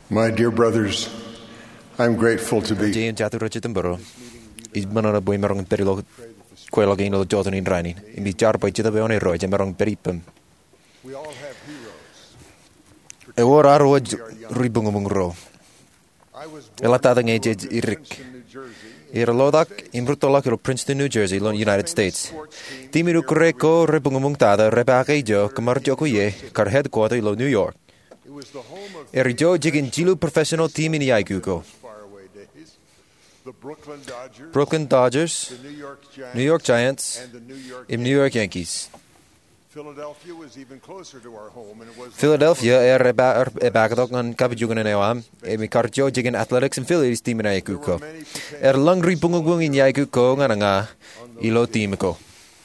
My dear brothers, I'm grateful to be Jane jatuh roci temboro. Mana boy merong perilo kue lagi ino jatuh ni rani. Imi jar boy cita beone roy jam merong peripem. we all have heroes. Ewar aro ribung ro. I was Ela born tada in ngeje Princeton, irik. New Jersey. Lodak imbrutolak ilo Princeton, New Jersey, lo United States. Timiru kureko ribung tada rebake jo kamar joko ye kar headquarter ilo New York. It was the home of Jo jigin jilu professional team in Yaigugo. faraway days. The Brooklyn Dodgers, Brooklyn Dodgers, the New York Giants, and the New York and New York Yankees. Philadelphia was even closer to our home, and it was Philadelphia bagadok ng kabijugan naewam. Mi karjo jigin athletics and Phillies team na Yaigugo. Lang ribungubung in Yaigugo nga ilo team ko.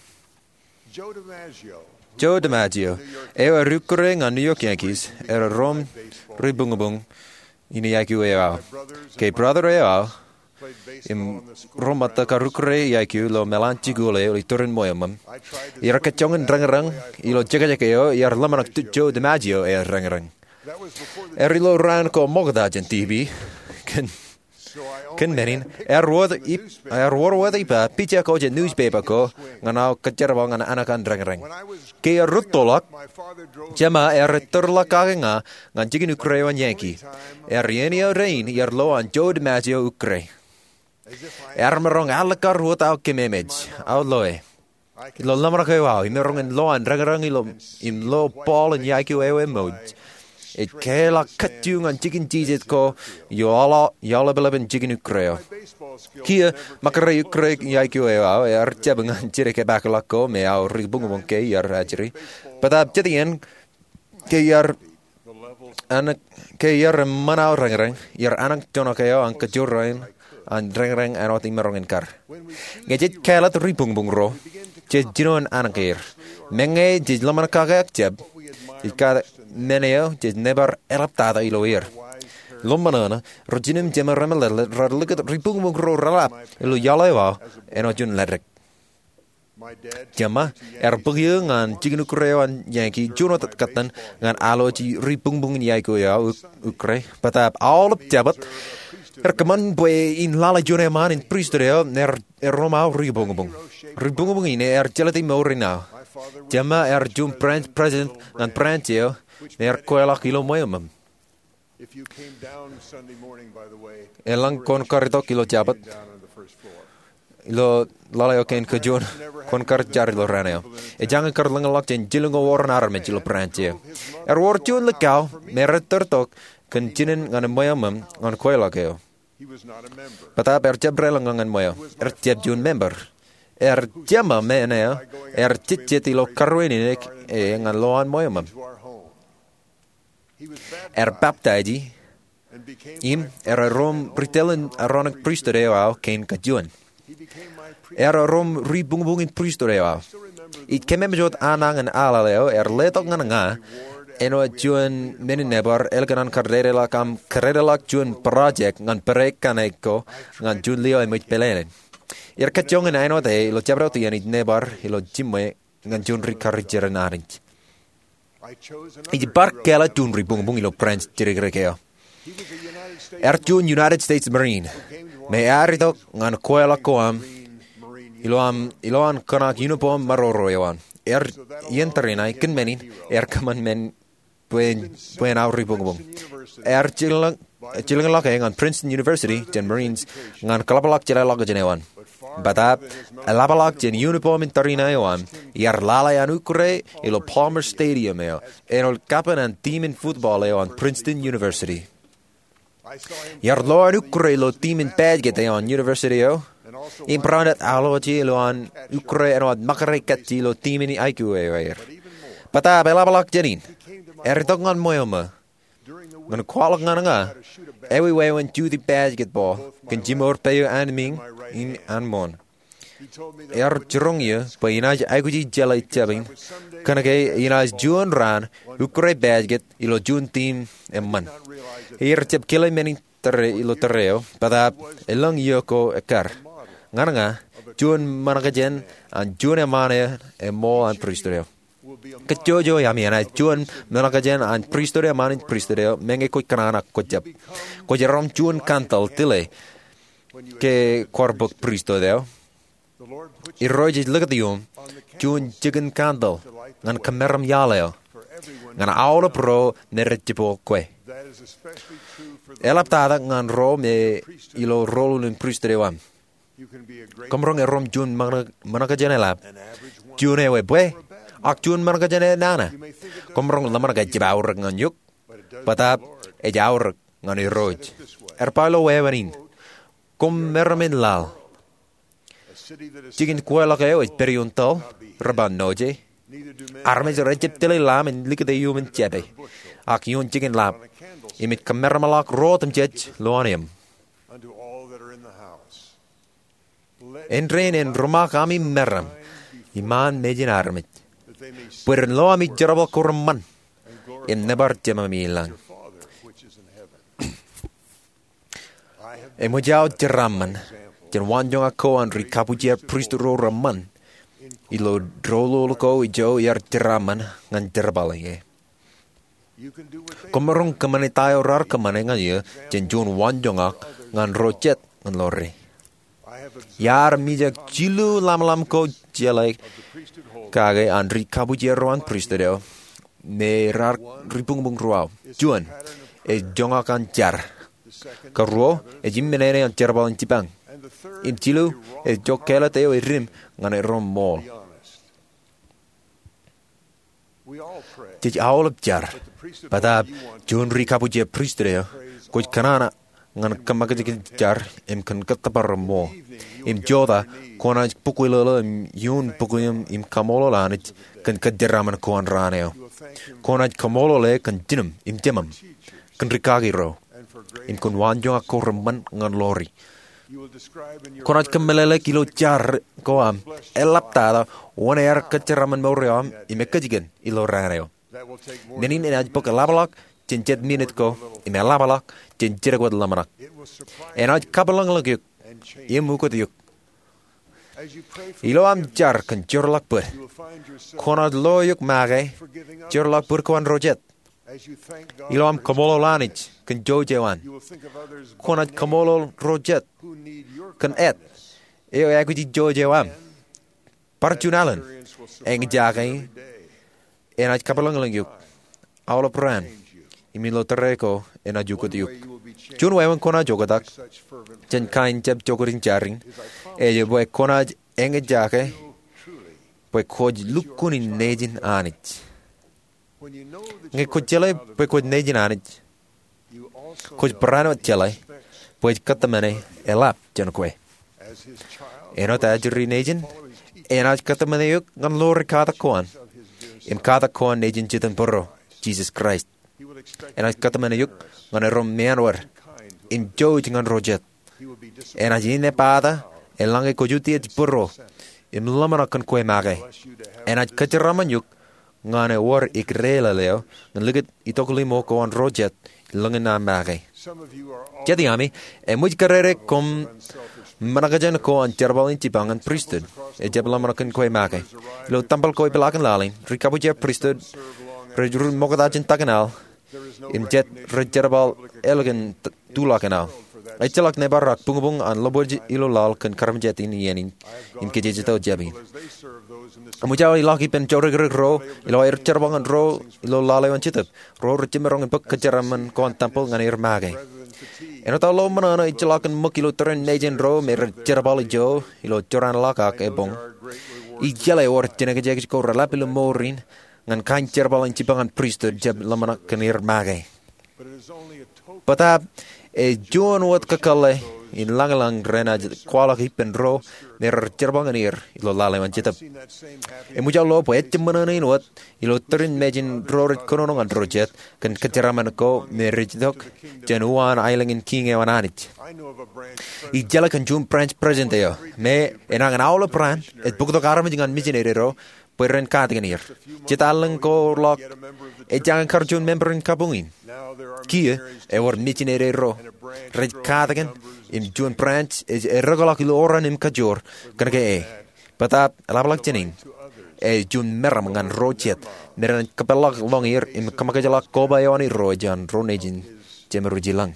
Joe DiMaggio. Joe DiMaggio. Rukure ng New York Yankees. Rom ribungubung in Yaigugo. Kay brother Played baseball in the school. Romata karukure Yaigu lo melanchi gule li turin moyamam. I tried to Ira kachongan rangarang ilo jaga-jagao yar lamanak tu Joe DiMaggio rangarang. That was before the Rilo ran ko mogdajan TV. so I Ken only menin wada ipa picha ko je newspaper ko ngana kajarwa ngana anakan rangarang. when I was Kaya rutolak my father drove jama terlaka nga ngan jigin Ukraine Yankee. Rienio rain yar lo an Joe DiMaggio Ukraine. as if I Merong alakar huot au kememej. Au loe. Ilo lamar kayo au. Merong en lo an rangarang ilo im lo ball en yaiku ewe moj. It kela katjung an chicken cheese ko yala belaben chicken ukreo. baseball skills Kia makare ukre yaiku ewe au. Jabang an chire ke bakalako me au ribungumong ke yar ajri. Patap jadian ke yar the levels anak ke yar manau rangarang. Yar anak jono kayo ang kajurain. An reng-reng anot merong kar. Ngejit kalat ribung ro. Je jinon anangir. Menge je laman kagak jab. Ika meneo je nebar elaptada iloir. Lombanana rojinim jema ramelel radlikat ribung ro ralap. Ilo yalewa enojun ledrek. my dad Jama bugyo ngan jignu kurewan Yankee junot katan ngan alo ji ribung yaiku ya ukre. Patap all up jabat. Kaman boy in lala jone man in priestero Roma ribungubung. Ribungubung ini jelati maurina. my father Jama jum president and prantio kuela kilo moyamam. if you came down Sunday morning by the way Elang kon karito kilo jabat. down on the first floor Ilo lalayo ken kajun kon kar jari lo raneo. Jangan kar langalak jen jilungo warna arme jilo prantio. Warjun lekau tertok kan jinin ngan moyamam ngan kuela keo. he was not a member Patap jabrel ngan moyo. Jun member. Jama meneo. Cicit ilo karwininik ngan loan moyamam. to our home he was baptized Baptaji and became im rom britelen aronik priestoreo ken kajuan. he became my priest Rom ribungbungin priestoreo. to remember It kememjot anang en alaleo letok nga eno juan meninebar elganan karrera juan project ngan perek kaneko ngan jun leo emit pelenen. Kachongen eno te lo jabroti yanit nebar ilo jimme ngan jun rikarrijeran arinj. I chose Iji another bar kela jun ribungbung ilo prince jirigrekeo. he was a United States Jun United States Marine. Me aritok ngan kuela koam Marine iloan kanak uniform maroroyawan. Yentarina ken menin kaman men buen au ribungbung. Chilang lake ngan Princeton University jen Marines ngan kalapalak jelalak jenewan. Batap alapalak jen uniform intarina yawan. Lalayan ukre ilo Palmer Stadium eo. Enol kapan an team in football yawan Princeton University. I saw him Loan ukre ilo team in badget yawan University eo. and also Impranat aloji loan ukre enod makarekat ilo team in IQ eo. even more Batap alapalak jenin. came to my Eritok ngan moyoma. during the week Ngan kwalak nga nga. to shoot a bat Ewi went to the basketball. Kan jimor payo animing in anmon. he told me that Jurong ye, pa inaj aiguji jelay chabing. Kanake inaj juan ran, ukre basket, ilo jun team emman. not realize that Here chep kilay meni ilo terreo, pada elang yoko ekar. Nga juan manakajen, an juan emane, emo an pristereo. Kejojo yamiana chuan melakajan an priestore manin priestore menge ko kanana kojap. Kojerom chuan kantal tile ke korbok priestodeo. Irroji lagadium chuan jigen kantal ngan kameram yaleo. Ngan aula pro neretipo kwe. Elaptada ngan ro me ilo rolun priestodewam. Komrong erom jun manakajan elap. Jun ewe bwe. Ak jun manakajan nana. Komrong lamanaga jibaur ngan yuk. Patap ejaur ngan irroj. Erpalo wewanin. Kom mermin lal. Jigin kuelak ewe periuntal. Raban noje. Armes rejep tele lam en likade human chepe. Ak yun jigin lap. Imit kamermalak rotem jet loanium. Entrain en romak ami meram. Iman mejin armit. Puren lo ami jarabal kurman. En nebar jamamilang. Emojao jaraman. Jan wanjong ako an rikapujer pristuro raman. Ilo drolo ko ijo yar jaraman ngan jarabalinge. Komarong kamane tayo rar kamane ngaye jen jun wanjongak ngan rojet ngan lore. Yar mijak jilu lam ko jelek kage an rikapujer roan pristodeo. Me rar ripung ruau. Juan e jongakan jar. Karuo e jimmenene an jarbalin tipang. In jilu e jokela teo e rim ngan e rom mol. Jij aulap jar. Pada Jun rikapujer pristodeo. Kuj kanana ngan kamagajik jar em kan katapar mo. Im joda kona pukuilolo im yun pukuyum im kamolo lanit kan kadiraman koan raneo. Kona kamolo le kan jinam im jamam kan rikagi ro. Im kun wanjong ako reman ngan lori. Kona kamelele kilo jar koam elaptada wana yar kaceraman mauream im kajigen ilo raneo. Nenin enaj poka labalak cincet minute ko im labalak cincet kwad lamanak. Enaj kabalang lagyuk im ukot yuk. Ilo am jar kan jorlak pur. Kona lo yuk mage jorlak pur koan rojet. Ilo am kamolo lanich kan jojewan. Kona kamolo rojet kan et. Eo aku di jojewan. Parjunalan eng jage enaj kabalang lagyuk. Aula pran. Imilo tereko enaj ukot yuk. Jun wewan kona jogadak. Jen kain jeb jogorin jaring. Eje boy kona enge jake. Boy koj lukunin nejin anich. Nge koj jelay boy koj nejin anich. Koj brano jelay. Boy katamane elap jen kwe. Enot ajri nejin. Enaj katamane yuk ngan lori kata koan. Im kata koan nejin jitan poro. Jesus Christ. Enaj katamane yuk ngan erom meanwar. Im joj ngan rojet. Enaj ine pada. Elange kojuti et puro. Im lamana kan kwe mage. Enaj kaceraman yuk. Ngane war ikrela leo. Ngan ligit itokulimo koan rojet. Lange na mage. Jadi ami. Muj karere kom manakajan ko an jarbal inci bangan priesthood. Jab lamana kan kwe mage. Ilo tampal kwe belakan lalin. Rikapujer priesthood. Rejurun mokadajan takanal. Im jet rejarbal elegan tulakanal. Aicelak nebarak bung an loborji ilo lal kan karamjet ini yenin im kejejito jabi. Amujau ilaki pen joreg ro ilo air cerbangan ro ilo lalewan citep ro recimerong in pek keceraman koan tampil ngan air mage. Enota lo manana icelakan mukilo teren nejen ro mer cerbal jo ilo coran lakak ebong. Ijale or jenegejek ko relapilo morin ngan kan cerbal in cibangan priesthood jab lamana kan air mage. Patap John wat kakale in langalang rena kwalak hipen ro mer cerbangan ir ilo lalewan citep. Mujau lo po etjemanana in wat ilo terin mejin roret kononongan rojet kan keceraman ko merijidok januan ailangin king ewan anit. Ijala kan jum branch present yo me enangan aula pran et bukto karama jingan mijinere ro peren katigan ir. Citalang ko lok jangan karjun memberin kabungin. Kia war mijinere ro red katigan im jun branch regolak ilo oran im kajor kan ke patap labalak jening jun meram ngan rojet neran kapelak longir im kamakajala kobayoni rojan ronejin jemerujilang.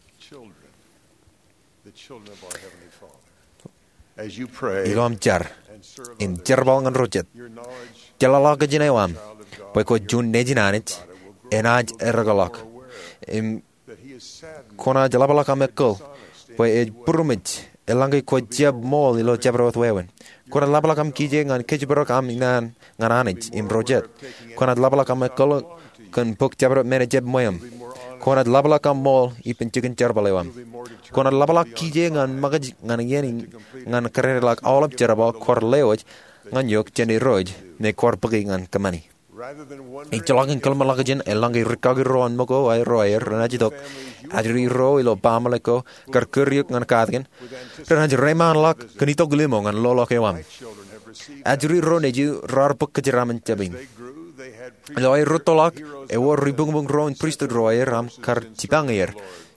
Ilom jar in jerbal ngan rojet jalala kajinewam poi ko jun nejinanit enaj ergalak im kona jalabala kamekol poi purumit elangai ko jab mol ilo jabrot wewen kona labala kam kije ngan kejbro kam inan ngananit im rojet kona labala kamekol kan pok jabrot menejeb moyam kona labala kam mol ipin chicken jarbalewam kona labala kije ngan magaj ngan yeni ngan karelak awlap jarabal kor lewoj ngan yok jeni roj ne kor pagi ngan kamani Ichalagin kalmalakajin elangi rikagi roan moko ay royer ranajidok adri ro ilo pamaleko karkuryuk ngan kadgen ranaj reman lak kanito glimo ngan lolok ewam adri ro neji rarpuk kajiraman jabin ilo ay rutolak ewo ribungbung roan priesthood royer ram kar cipangayer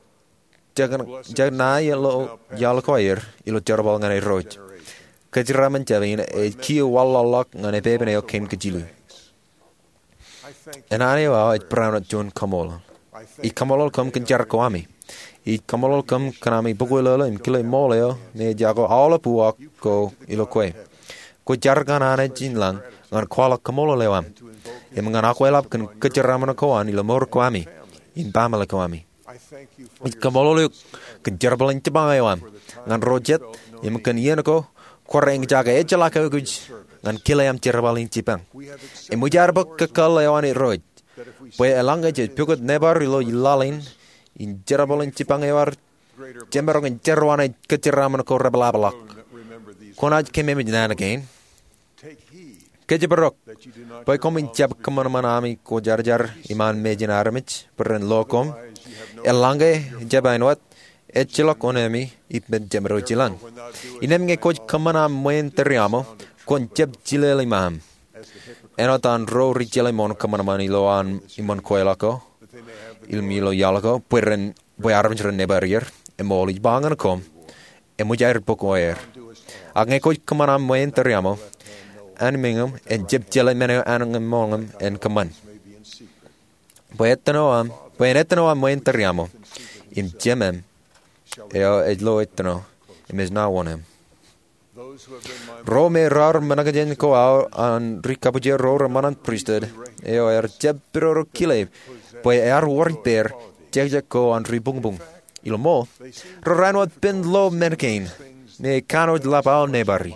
jagan ilo yalkoyer ilo jarbal ngan ay roj kajiraman jabin e kio wallalak ngan e bebeneo kem kajilu En anewa it brown at John Kamol. I Kamolol come can Jarkoami. I Kamolol come kanami buguelo in Kile Moleo, ne Jago all up walk go iloque. Go Jarganane Jinlang, on Kuala Kamolo lewam. Emangan aquelap can Kajaramanakoan ilomor Kwami, in Bamalakoami. It Kamolo can Jarbal in Tibayam, and Rojet, Imkan Yenako, Quarang Jaga Ejalaka goods. Ngan kilayam jerbal in Jipang. E mujarbak kakal ewan roj. Pue elanga je pukut nebar ilo ilalin in jerbal in Jipang ewar jemberong in jerwana kejeraman ko rebelabalak. Konaj kemem nan again. Kejeberok. Pue kom in jab kamanami ko jarjar iman mejin aramich peren lokom. Elanga jabain wat echilok onemi ipmed jemero jilang. Inem nge koj kamanam muen teriamo. Kon jeb jilele maham. Enotan ro rijele mon kamanamani loan imon koelako. Ilmilo yalako. Pueren boyarvenjeren nebarier. Emoli bangan kom. Emujair pokoer. Agne koj kamanam moen teriamo. Animingum en jeb jele meno anangam mongam en kaman. Poetanoam moen teriamo. Im jemem. Eo edlo etano. Im is now onem. Rome rar managajen ko an rikabuje ro manant priesthood eo jebro kile poi warper jegja ko an ribungbung ilmo rano ben lo merkein ne kano labal nebari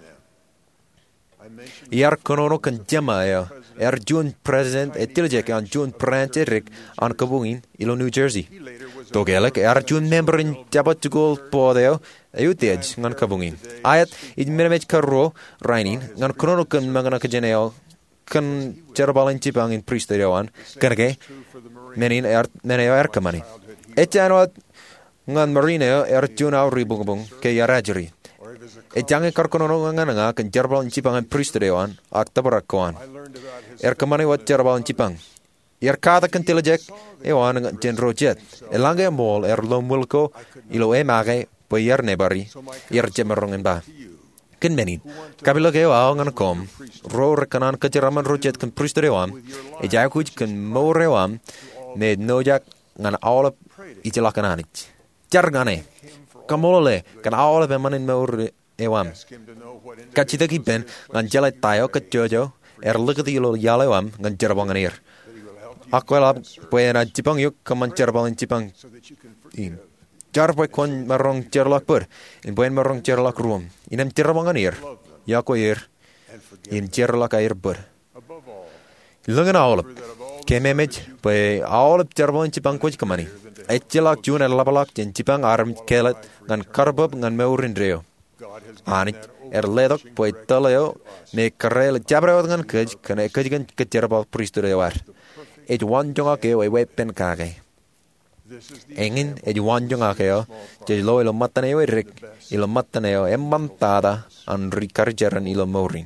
konono kan jama eo jun president etiljek an jun pranterik an kabungin ilo New Jersey togelek jun member in jabatugol podeo ayutej ngan kabungin ayat idmenemech karro rainin ngan konono kan mangana kajeneo kan jerbalin Jipang in priesteroan kanake menin meneo kamani etano ngan marineo juna ribungbung ke yarajri jange karkonono nganga kan jerbalin Jipang in priesteroan aktabarakoan kamani wat jerbalin Jipang kada kan tilajek ewan gen rojet elange mol lomulko ilo emage Poyer nebari, jemerongen ba. Ken menin, kabilo keo ngan kom, ro rekanan kejeraman rojet kan pristerewam, jakuj kan morewam, ne nojak ngan awlap ijelakananit. Jargane, kamolole kan awlap emanin morewam. Kacita kipen ngan jelai tayo kejojo, lukati ilo yalewam ngan jerabangan ir. Akwelap poena Jipang yuk kaman jerabangan Jipang in. Jar poi kon marong jerlak pur, in poen marong jerlak ruom. Inem jerabangan ir, yako ir, in jerlak air pur. Lungan awlap, kememej, poi awlap jerabangan Jipang kuj kamani. Echelak jun labalak jen Jipang arm kelet ngan karbab ngan meurin reo. Anit ledok poi taleo ne karel jabrewat ngan kaj kan kejerabal pristerewar. Wan jonga keo wepen kage. Engin wan jonga keo jelo ilo mataneo rik ilo mataneo emmantada an rikarjaran ilo morin.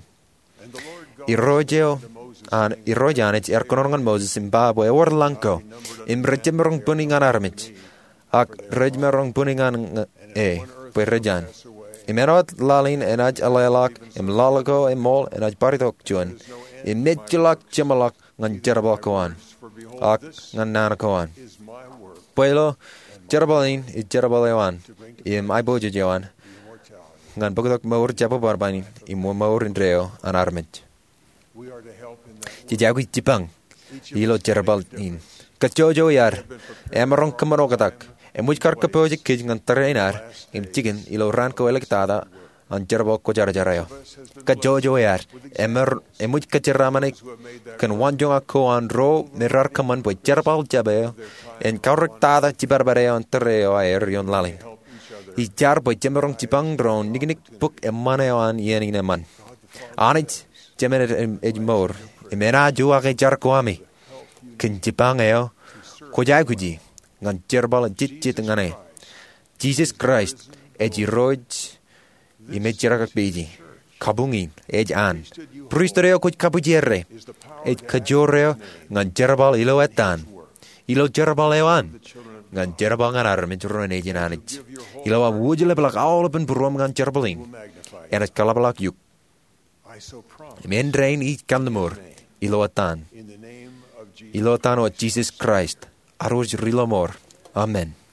Irojanit konorongan Moses Zimbabwe warlanko imrejemerong puningan armich ak rejemerong puningan perejan Imenot lalin enaj alelak, lalago mol enaj baritok juan. Medjulak jamalak ngan jarabal koan. Ak ngan nana koan. is my work, Puelo jarabalin jarabalewan. Aiboja jawan. immortality. Ngan pagdok maur jabo barbanin. Maur indreo anarmet. We are to help in that work. Jijawi jipang. Ilo jarabalin. Kajojo yar. Emarong kamarogatak. Mujkar kapoji kij ngan terenar. Chicken ilo ran ko elektada. An jarabal ko jarajarayo. Kajojo yar. Muj kajaramane. Kan wanjong ako an ro. Mirar kaman po jarabal jabayo. En kaurektada jibarbareo an tereo air yon lalin. Ijar po jamarong jipang dron. Niginik puk emaneo an yening neman. Anit jamenet ejmor. Emena jua ke jar koami. Ken jipang eo. Kojai kuji. Ngan jarabal jit ngane. Jesus Christ. Eji roj. Imejarak beji. Kabungin. Ej an. Pristereo kuj kabujere. Ej kajoreo. Ngan jarabal ilo etan. Ilo jarabal ewan. Ngan jarabal ngan armen juron ejin anij. Ilo wa wujele belak awlepen burom ngan jarabalin. En het kalabalak yuk. I so promise Mendrain i kandemur. Ilo etan. in the name of Jesus. Ilo etan o Jesus Christ. Aroj rilomor. Amen.